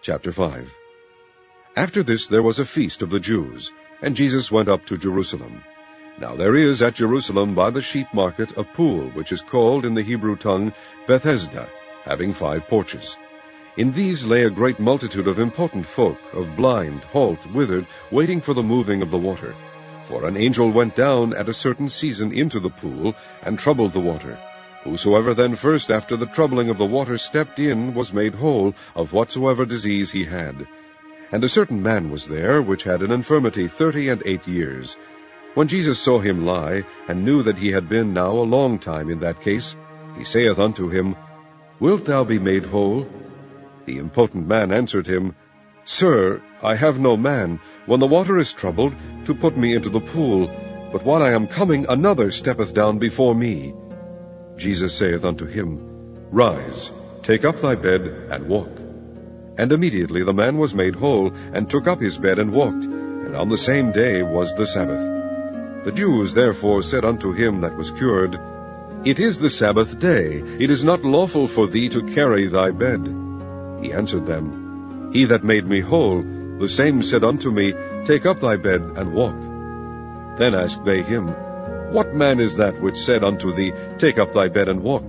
Chapter 5. After this there was a feast of the Jews, and Jesus went up to Jerusalem. Now there is at Jerusalem by the sheep market a pool, which is called in the Hebrew tongue Bethesda, having 5 porches. In these lay a great multitude of important folk, of blind, halt, withered, waiting for the moving of the water. For an angel went down at a certain season into the pool, and troubled the water. Whosoever then first after the troubling of the water stepped in was made whole of whatsoever disease he had. And a certain man was there, which had an infirmity 38 years. When Jesus saw him lie, and knew that he had been now a long time in that case, he saith unto him, Wilt thou be made whole? The impotent man answered him, Sir, I have no man, when the water is troubled, to put me into the pool, but while I am coming, another steppeth down before me. Jesus saith unto him, Rise, take up thy bed, and walk. And immediately the man was made whole, and took up his bed, and walked. And on the same day was the Sabbath. The Jews therefore said unto him that was cured, It is the Sabbath day, it is not lawful for thee to carry thy bed. He answered them, He that made me whole, the same said unto me, Take up thy bed, and walk. Then asked they him, What man is that which said unto thee, Take up thy bed, and walk?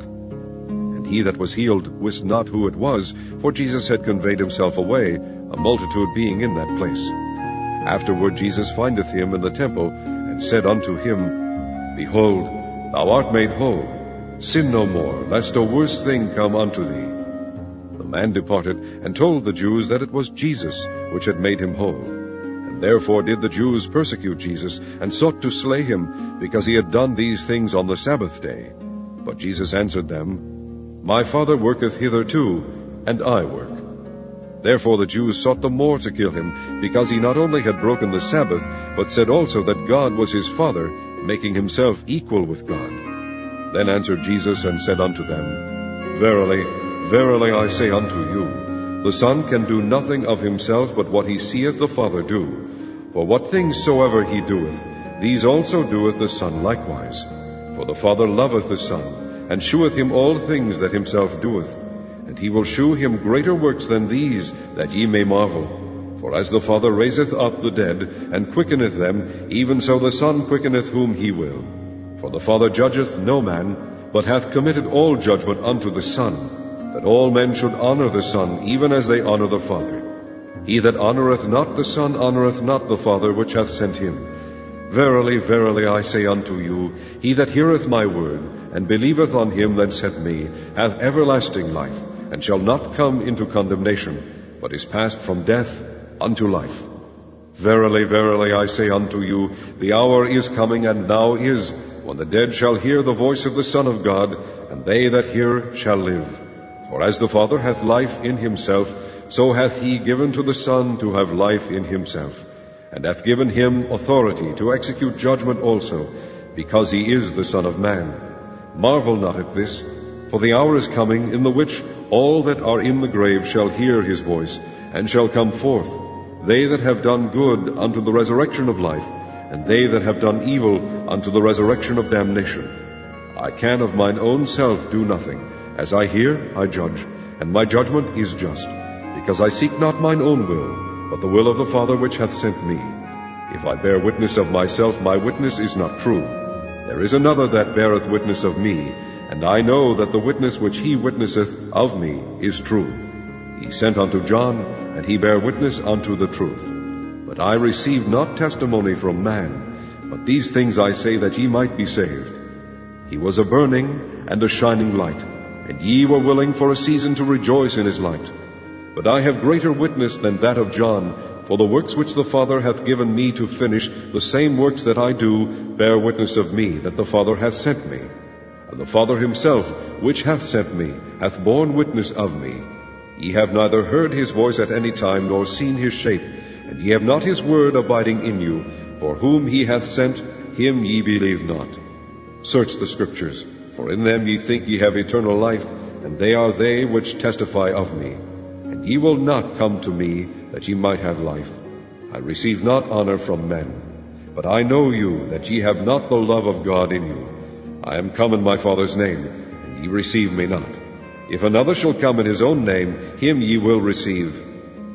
And he that was healed wist not who it was, for Jesus had conveyed himself away, a multitude being in that place. Afterward Jesus findeth him in the temple, and said unto him, Behold, thou art made whole. Sin no more, lest a worse thing come unto thee. The man departed, and told the Jews that it was Jesus which had made him whole. And therefore did the Jews persecute Jesus, and sought to slay him, because he had done these things on the Sabbath day. But Jesus answered them, My Father worketh hitherto, and I work. Therefore the Jews sought the more to kill him, because he not only had broken the Sabbath, but said also that God was his Father, making himself equal with God. Then answered Jesus, and said unto them, Verily, verily, I say unto you, the Son can do nothing of himself but what he seeth the Father do. For what things soever he doeth, these also doeth the Son likewise. For the Father loveth the Son, and sheweth him all things that himself doeth. And he will shew him greater works than these, that ye may marvel. For as the Father raiseth up the dead, and quickeneth them, even so the Son quickeneth whom he will. For the Father judgeth no man, but hath committed all judgment unto the Son, that all men should honor the Son, even as they honor the Father. He that honoreth not the Son honoreth not the Father which hath sent him. Verily, verily, I say unto you, he that heareth my word, and believeth on him that sent me, hath everlasting life, and shall not come into condemnation, but is passed from death unto life. Verily, verily, I say unto you, the hour is coming, and now is, when the dead shall hear the voice of the Son of God, and they that hear shall live. For as the Father hath life in himself, so hath he given to the Son to have life in himself, and hath given him authority to execute judgment also, because he is the Son of Man. Marvel not at this, for the hour is coming, in the which all that are in the grave shall hear his voice, and shall come forth, they that have done good unto the resurrection of life, and they that have done evil unto the resurrection of damnation. I can of mine own self do nothing. As I hear, I judge, and my judgment is just, because I seek not mine own will, but the will of the Father which hath sent me. If I bear witness of myself, my witness is not true. There is another that beareth witness of me, and I know that the witness which he witnesseth of me is true. He sent unto John, and he bare witness unto the truth. But I received not testimony from man, but these things I say that ye might be saved. He was a burning and a shining light, and ye were willing for a season to rejoice in his light. But I have greater witness than that of John, for the works which the Father hath given me to finish, the same works that I do, bear witness of me, that the Father hath sent me. And the Father himself, which hath sent me, hath borne witness of me. Ye have neither heard his voice at any time, nor seen his shape, and ye have not his word abiding in you. For whom he hath sent, him ye believe not. Search the Scriptures, for in them ye think ye have eternal life, and they are they which testify of me. And ye will not come to me, that ye might have life. I receive not honor from men. But I know you, that ye have not the love of God in you. I am come in my Father's name, and ye receive me not. If another shall come in his own name, him ye will receive.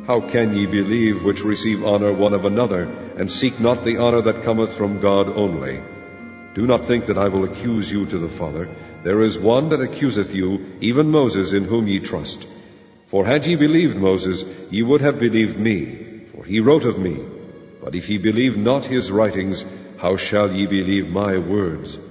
How can ye believe which receive honor one of another, and seek not the honor that cometh from God only? Do not think that I will accuse you to the Father. There is one that accuseth you, even Moses, in whom ye trust. For had ye believed Moses, ye would have believed me, for he wrote of me. But if ye believe not his writings, how shall ye believe my words?